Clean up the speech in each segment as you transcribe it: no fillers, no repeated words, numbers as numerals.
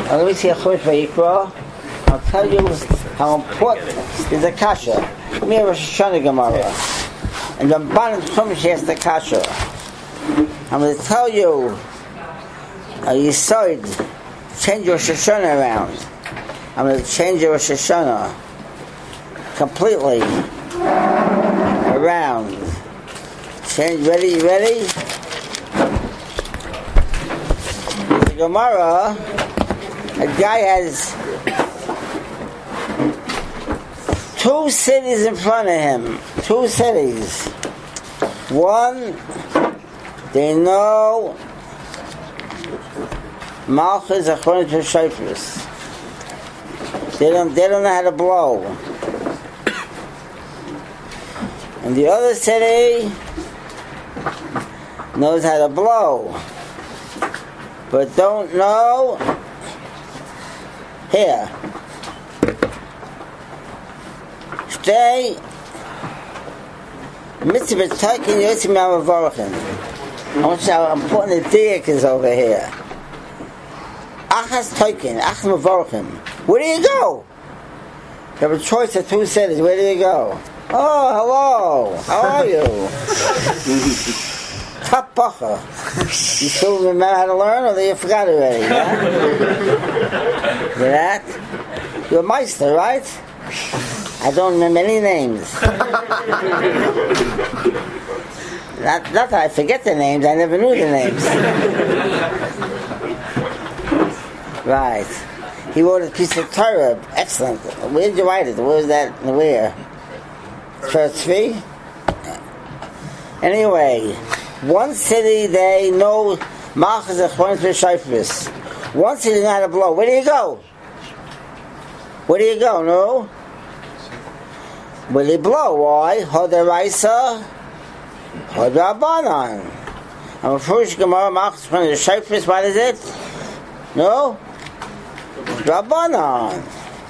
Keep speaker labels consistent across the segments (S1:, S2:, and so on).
S1: Let me see a Chumash Vayikra. I'll tell you how important is the kasha. Me a Rosh Hashanah Gemara. And Ramban Chumash has the kasha. I'm going to tell you how you said change your Rosh Hashanah around. I'm going to change your Rosh Hashanah completely around. Change, ready? The Gemara, a guy has 2 cities in front of him. 2 cities. One, they know Malchus according to Shofris. They don't know how to blow. And the other city knows how to blow, but don't know here. Stay. Mitzvah taking Yotzim Namavorachim. I want to see how important the diak is over here. Achas Toikin, Ach Mavorachim. Where do you go? You have a choice of 2 cities. Where do you go? Oh, hello. How are you? Kapacha. You still remember how to learn, or you forgot already? Yeah? That? You're a Meister, right? I don't remember any names. Not that I forget the names, I never knew the names. Right. He wrote a piece of Torah. Excellent. Where did you write it? Where was that? Where? Church fee? Anyway, one city they know Malchus according to Shofris. One city not a blow. Where do you go? No? Where do you blow? Why? Hoderaisa, Hodrabanan. I'm a first Gemara Malchus according to Shofris. What is it? No? Rabbanan.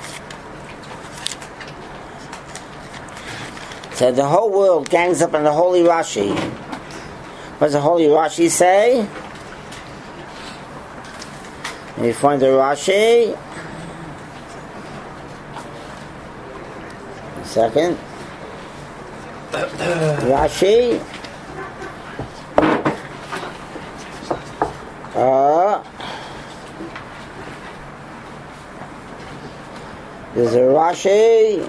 S1: So the whole world gangs up on the Holy Rashi. What does the Holy Rashi say? Let me find the Rashi. A second. Rashi. There's a Rashi.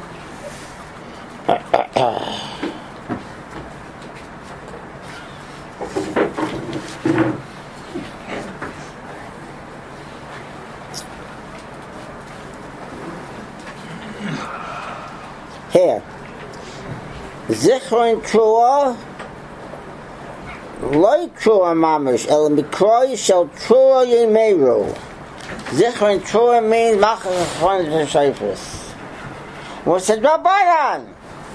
S1: Here. Zichron Trua Loi Trua Mamish El Mikroi Shel Trua Yemeru. Zichron Trua means Malchus according to Shofris. What's the Rabbanan?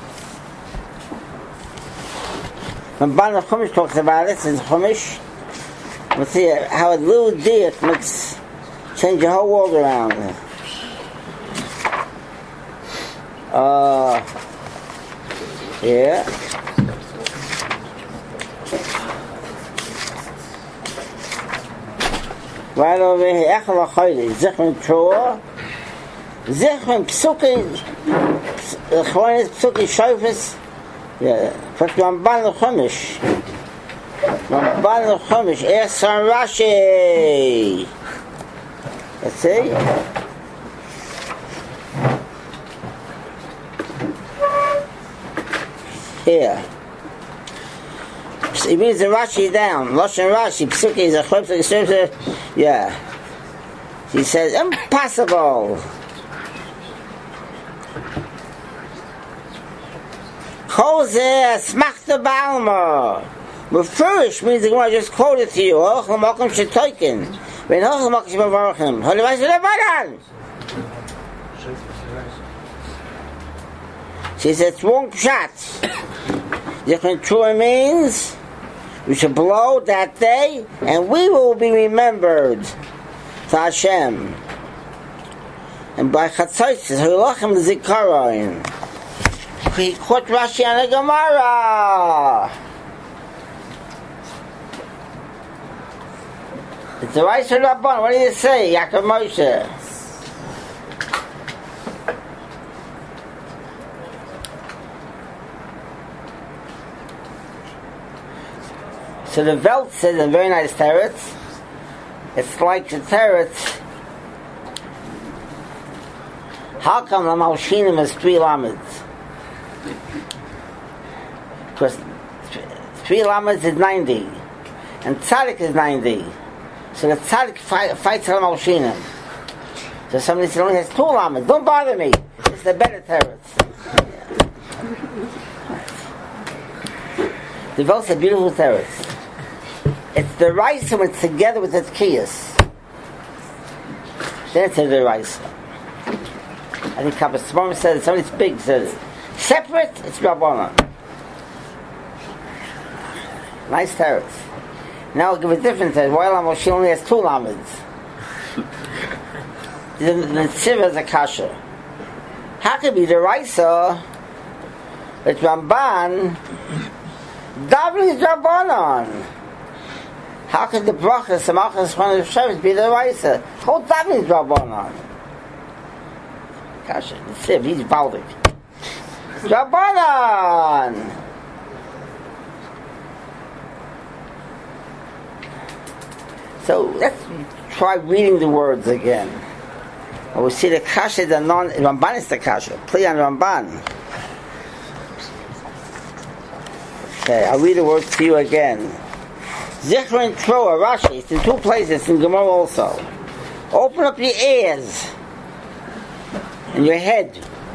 S1: Ramban of Chumash talks about it in Chumash. We'll see how a little diak makes change the whole world around. Yeah. Right over here, Echel HaChoyli, Zichron Trua, Zichron Psuki, Chronis Psuki Shofris, yeah, but Ramban of Chumash. Ramban of Chumash, Esan Rashi. Let's see. Here. He reads the Rashi down. Lashon Rashi, Psuki is a Chop, yeah. He says, impossible. Kozeh smachta ba'alma. Mefurish means the Gemara just quoted to you. Hochel makom shetoikin. When hochel makom shetoikin. Holevais levadan. She says, it's one pshat. Zichron Trua means we should blow that day and we will be remembered to Hashem. And by Chatzos, Hilachem Zikaron. He quote Rashi on the Gemara. The rice or Rabban, what do you say, Yaakov Moshe? So the Welt says a very nice teretz. It's like the teretz. How come the Malshinim is 3 lameds? Because 3 lameds is 90, and Tzaddik is 90. So the Tzaddik fights the Malshinim. So somebody says, only has 2 lameds. Don't bother me. It's the better teretz. The Welt is a beautiful teretz. It's the rice when it's together with the tkiyas. Then it's the rice. I think Kappa Smom said it, somebody's big said it. Separate, it's Rabbanan. Nice teretz. Now I'll give a different teretz. Why Moshe only has 2 lameds? The Tziva is a kasha. How could be the Raisa, it's Ramban, Davening is Rabbanan? How could the brachas, the malchus, one of the Shabbos be the Raisa? Whole Davening is Rabbanan. Kasha, the Tziv, he's Baldik. Rabbanan! So let's try reading the words again. And we'll see the Kasha, the Ramban is the Kasha. Play on Ramban. Okay, I'll read the words to you again. Zichron Troa, Rashi, it's in 2 places, in Gemara also. Open up your ears and your head.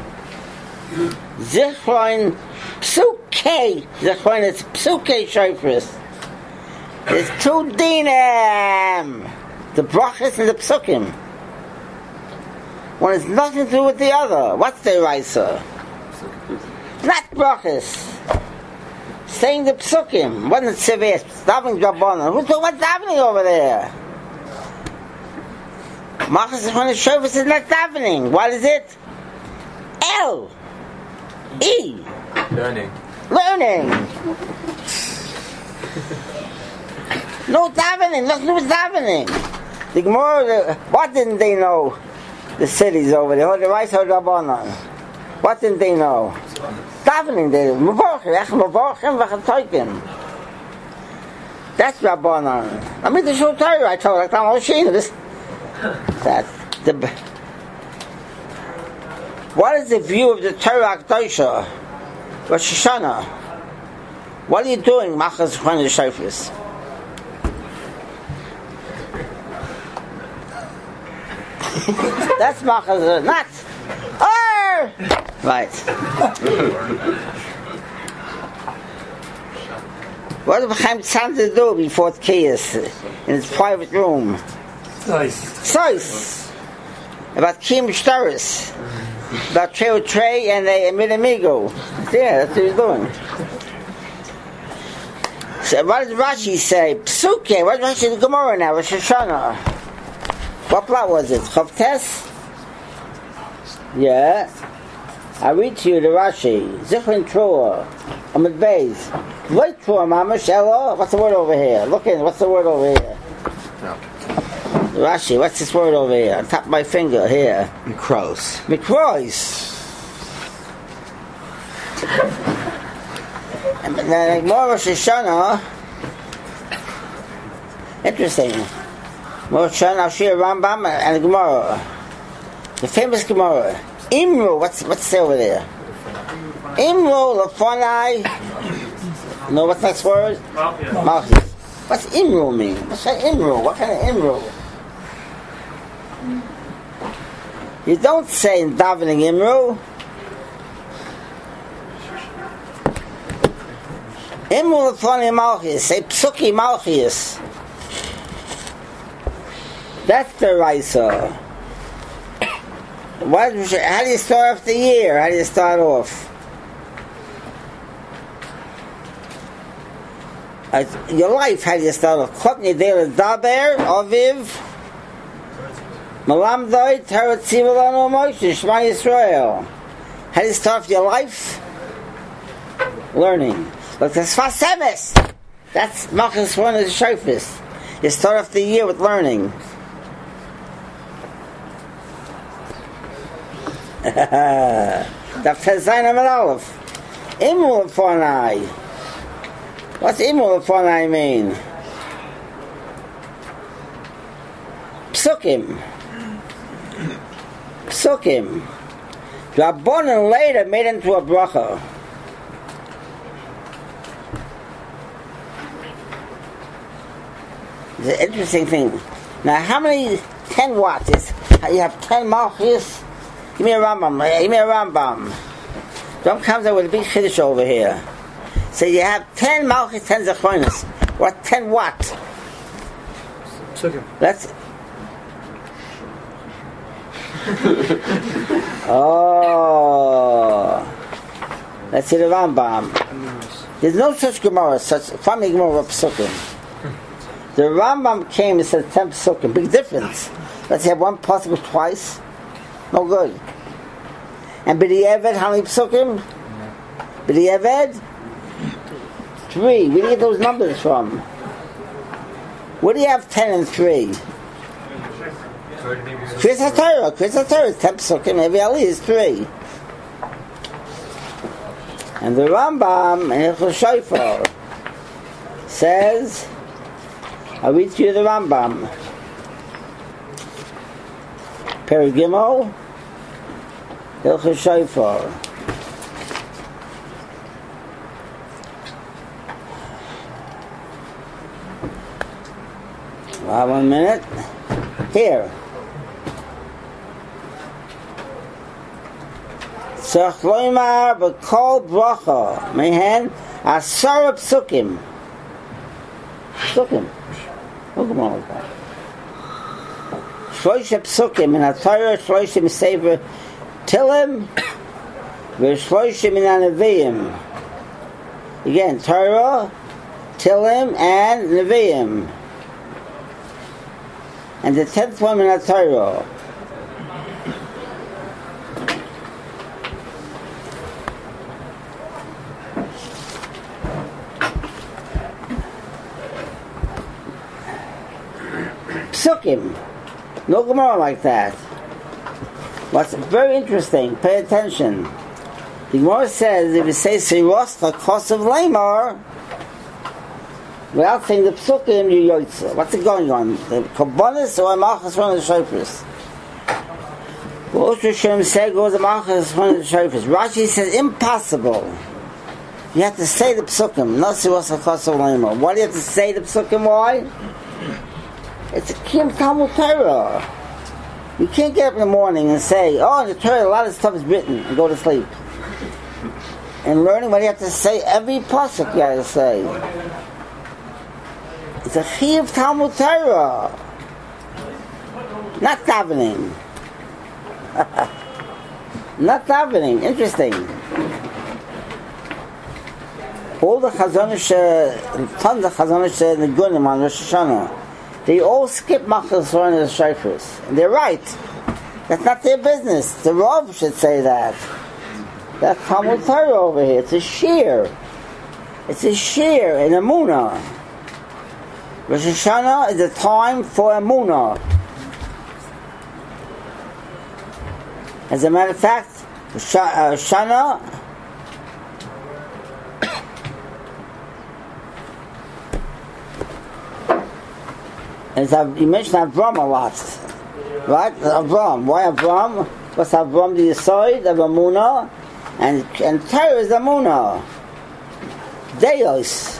S1: Zichron Psuke, Zichron is Psuke Shofris. There's 2 dinim, the brachas and the psukim. One has nothing to do with the other. What's the Raisa? Not brachas. Saying the psukim. Wasn't severe. Davening Rabbanan. Who's talking about davening over there? Machas is when the shofar is not davening. What is it? L-E.
S2: Learning.
S1: No davening. Nothing to do with davening. The Gemara, what didn't they know? The cities over there. The rice or Rabbanan. What didn't they know? Davening, that's Rabbanan. I mean, the Shul Torah, I told you, what is the view of the Torah Akdosha? Rosh Hashanah? What are you doing, Machas Chon Shofris? That's Machas, not. Right. What did Chaim Tzanzer do before Tkiyas in his private room? Sois. About Kim Shtaris. About Trey and a Midamigo. Yeah, that's what he's doing. So what does Rashi say? Psuke. What does Rashi the Gemara now? Rosh Hashanah. What plot was it? Chavtes? Yeah. I read to you the Rashi. Zichron Troa. Amid Beis. Wait Troa, Mama Shelo. What's the word over here? Look in. What's the word over here? No. Rashi, what's this word over here? On top of my finger here.
S3: Mikros.
S1: And then more Rosh Hashanah. Interesting. More Rosh Hashanah, I'll show you Rambam and the Gemara. The famous Gemara. Imru, what's over there? Imru, Lafonai. No, what's next word? Malchus. What's Imru mean? What's that Imru? What kind of Imru? You don't say in davening Imru. Imru Lafonai Malchus. Say Psuki Malchus. That's the Raisa. How do you start off the year? How do you start off? Your life, how do you start off? Chotni Dela Daber, Aviv, Malamdoi, Teretz Sivalano Moshe, Shema Yisrael. How do you start off your life? Learning. But that's Fasemes. That's Machas one of the Shofis. You start off the year with learning. Daf Tezayin Amud Aleph. Imul Lefonai. What's Imul Lefonai mean? Psukim. Rabbanan later made into a bracha. It's an interesting thing. Now, how many 10 watts is? You have 10 malchus. Give me a Rambam. Ram comes out with a big chiddush over here. So you have 10 malchus, 10 zechronis. What 10 watts? Let's. Let's see the Rambam. There's no such Gemara, such funny Gemara of Psukim. The Rambam came and said 10 Psukim. Big difference. Let's have one pasuk twice. No good. And B'di'eved, how many Psukim? B'di'eved? 3. Where do you get those numbers from? Where do you have 10 and 3? Chris HaTorah is 10 Psukim, every Ali is 3. And the Rambam in Hilchos Shofar says, I'll read to you the Rambam. Perek Gimel, Hilchos Shofar. Well, 1 minute. Here. Tzarich loymar b'kol bracha mehen asara psukim. Look at all that. Shloisha psukim in HaTorah, shloisha m'sefer Tilim, v'shloisha min HaNeviim. Again, Torah, Tilim, and Neviim. And the 10th one in HaTorah. Psukim. No Gemara like that. What's very interesting, pay attention. The Gemara says, if you say Siros, the cost of Lamar, without saying the Psukim, you Yotze. What's it going on? The Kabbanis or Malchus from the Shofris? Rosh Hashem said goes the Malchus from the Shofris. Rashi says, impossible. You have to say the Psukim, not Siros, the cost of Lamar. Why do you have to say the Psukim? Why? It's a Kiyum Talmud Torah. You can't get up in the morning and say, oh, in the Torah a lot of stuff is written, and go to sleep. And learning what you have to say, every pasuk you have to say. It's a Kiyum Talmud Torah. Not davening. Not davening. Interesting. All the Chazonish, tons of Chazonish Negunim on Rosh Hashanah, they all skip Machal Soran and the Shofris. And they're right. That's not their business. The Rav should say that. That's Talmud Torah over here. It's a shear. It's a shear in Emunah. Rosh Hashanah is a time for Emunah. As a matter of fact, Shana you mentioned Avram a lot, right? Avram. Why Avram? What's Avram? The Yesod of Emunah, and Torah is Emunah. Deos.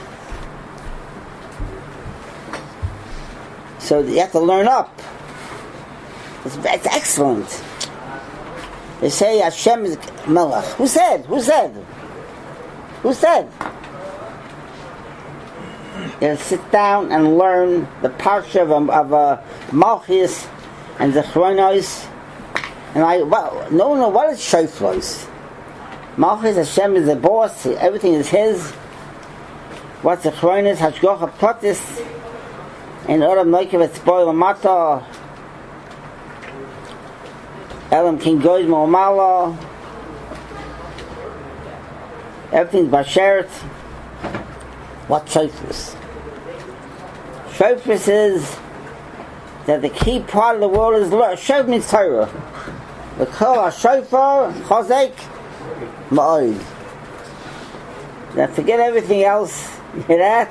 S1: So you have to learn up. It's excellent. They say Hashem is Melech. Who said? You sit down and learn the parsha of Malchus and the Chronos. And what is Shofros? Malchus, Hashem is the boss, everything is his. What's the Chronos? Hashgacha Pratis. And Oram Noikev Etzboy Lamata. Elam King Goyz Mo'amala. Everything's Basheret. What Shofros? Shofar says that the key part of the world is Shofar means Torah. The Kol Shofar Chazek Ma'od. Now forget everything else. You hear that?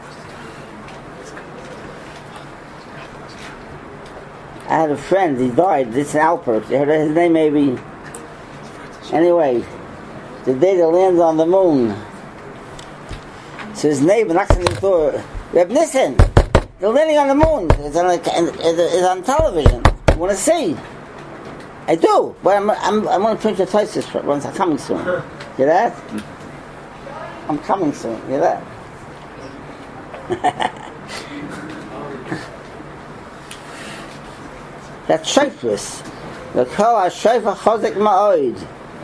S1: I had a friend, he died, this is Alpert. You heard his name maybe? Anyway, the day they landed on the moon. So his neighbor knocks on the door. Reb Nissen, they're landing on the moon. It's on television. You want to see? I do, but I'm going to print your thesis once I'm coming soon. Hear that? I'm coming soon. Hear that? That's shofris. The kol ha-shofar chazek ma'od.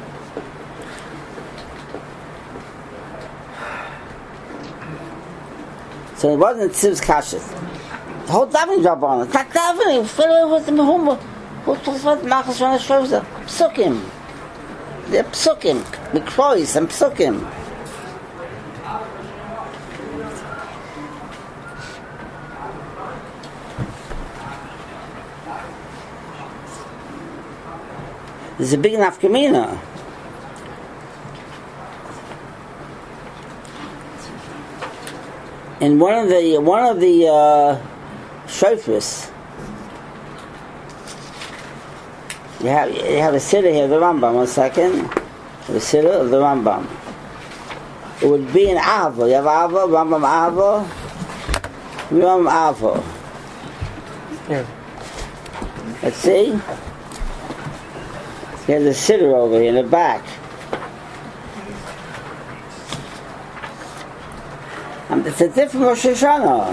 S1: So it wasn't Tziv's kashas. The whole davening job on it. It's not davening. What's the mahumah? What's machas from the shofar? Psukim. They're psukim. The krois and psukim. There's a big nafkamina. In one of the shofars, you have a siddur here, the Rambam. 1 second, the siddur of the Rambam. It would be an Ava. You have Ava, Rambam Ava, Rambam Ava. Yeah. Let's see. There's a siddur over here in the back. It's a different Rosh Hashanah.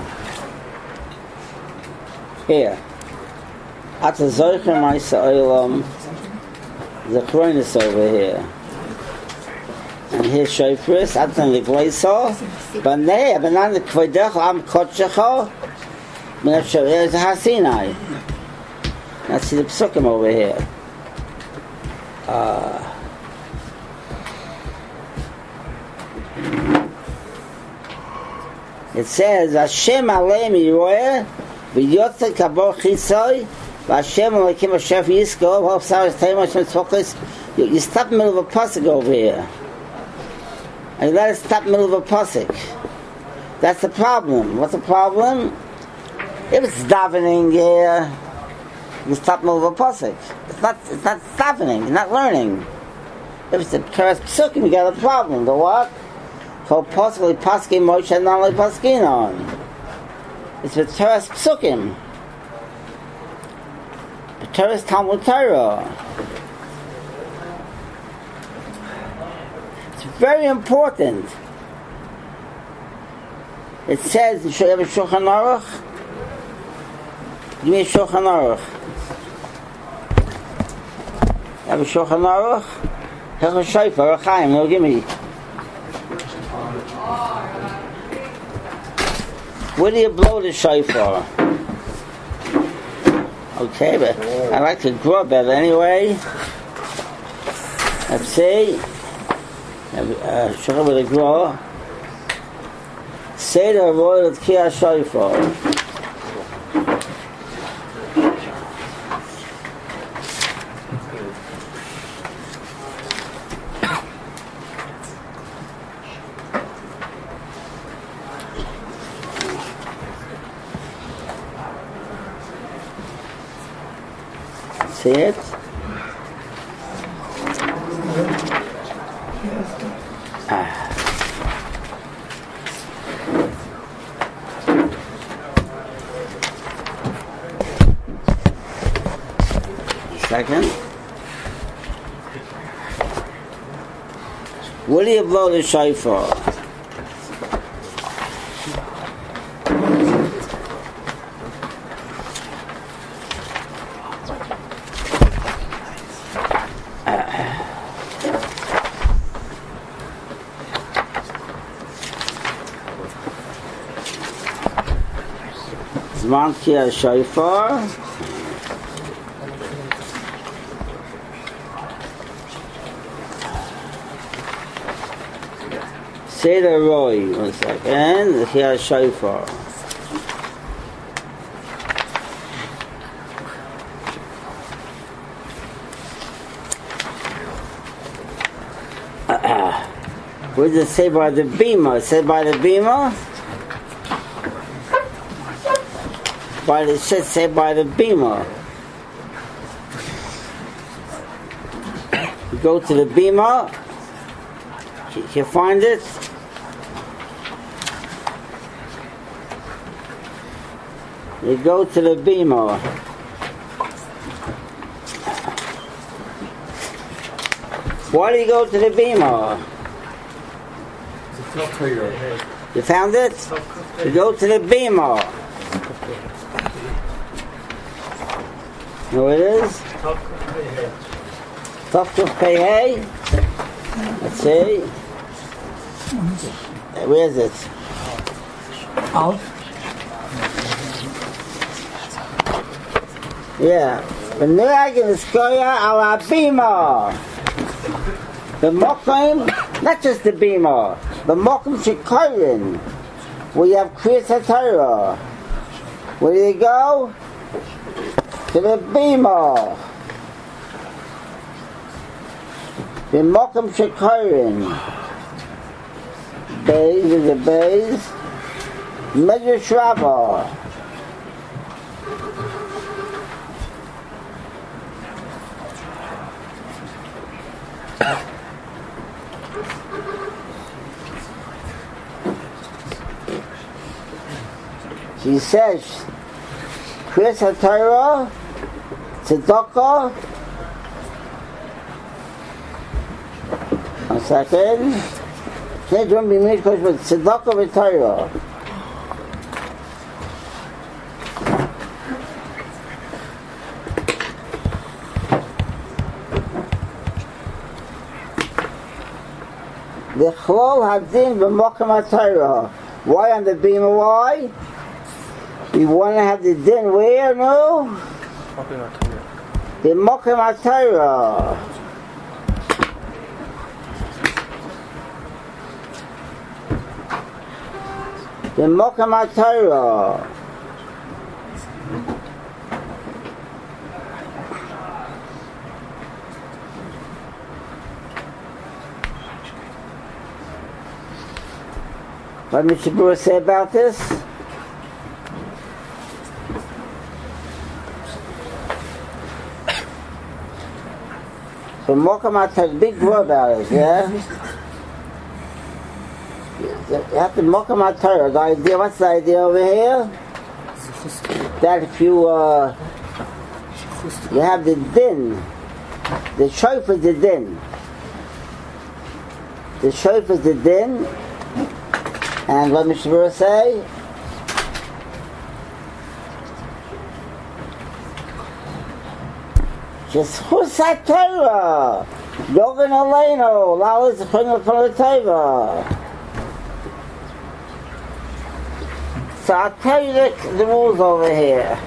S1: Here. At the Zoychem Ma'isa Olam, the Chronis over here. And here's Shofris, at the Ligleiso, Banei, Banan the Kvedech, Am Kotshecho, there's a Hasinai. Let's see the Psukim over here. It says Hashem Aleim Yiroeh v'yotze kabor chisoy v'Hashem Elokim Asher Yisko v'Hofsar Yisrael Hashem Tzvokos. You stop in the middle of a pasuk over here, and you let it stop in the middle of a pasuk. That's the problem. What's the problem? If it's davening, you stop in the middle of a pasuk. It's not davening. You're not learning. If it's a Teres Psukim, you got a problem. The what? Called possibly Paskin Moshe, not only Paskin on. It's with Teres Psukim. Teres Talmud Torah. It's very important. It says, you have a Shulchan Aruch? Give me a Shulchan Aruch. You have a Shulchan Aruch? Have a Shofar, a Chaim, no, give me. Where do you blow the shofar? Okay, but I like to grow better anyway. Let's see. Shofar with a grow. Say the word of Kiyah Shofar. See it? Second. Will you blow the shofar? Zman Kiyah Shofar. Seder Roy. 1 second. Kiyah Shofar. What does it say by the bima? It says by the bima. It should say by the bima. You go to the bima. You find it. You go to the bima. Why do you go to the bima? You found it? You go to the bima. You know what it is? Tafkuf Pei. Let's see. Where is it?
S2: Out.
S1: Yeah. The Nuragin is Koya ala bima. The Mokim, not just the bima, the Mokim Shikorin, where you have Kriyas HaTorah. Where do you go? To the bima. The Mokim Shikorin. Beis is the Beis. Medrash Rabbah. She says, Kriyas HaTorah, Tzedakah. One second. Can't you be made because with Tzedakah v'Torah. The Chlol Hadin b'Mokim HaTorah. Why on the bima? Why? You want to have the din where? No? The Mokim HaTorah. The Mokim HaTorah. What did Mr. Brewer say about this? So Mokim HaTorah, big word about it, yeah? You have to Mokim HaTorah. The idea, what's the idea over here? That if you have the din, the shofar is the din. The shofar is the din. And what Mr. Brewer say? Zechus HaTorah, Yogan Aleinu, Lala Zechus HaTorah. So I'll tell you the rules over here.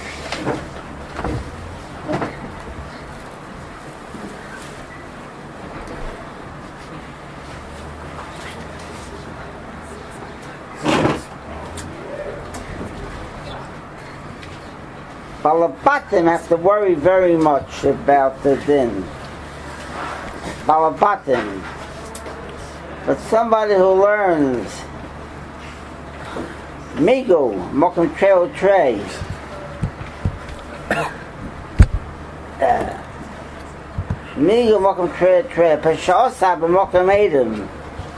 S1: Balabatim have to worry very much about the din. Balabatim. But somebody who learns Migu, Mokum Treo Trey. Migu Mokum Treo Trey. Peshosa B'Mokum Edom.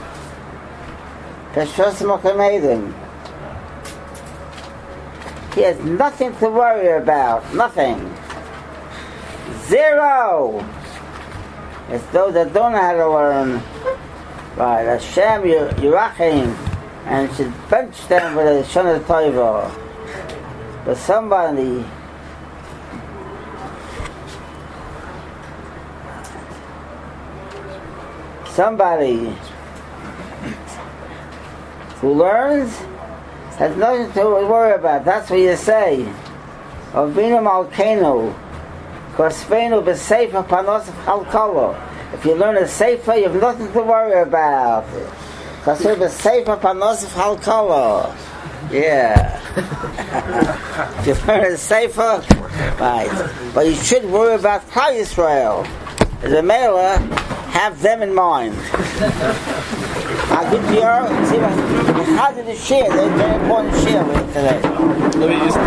S1: Peshosa Mokum Edom. He has nothing to worry about. Nothing. Zero. It's those that don't know how to learn. Right. Hashem Yerachim. And should bench them with a Shana Tova. But somebody who learns has nothing to worry about. That's what you say. Avinu Malkeinu, Kosfeinu b'Sefer Panos Chalkalo. If you learn a Sefer, you have nothing to worry about. Kosfeinu b'Sefer Panos Chalkalo. Yeah. If you learn a Sefer, right. But you should worry about Klal Yisrael. As a mailer, have them in mind. I'll give you your, see what, how did the share, the very important share today.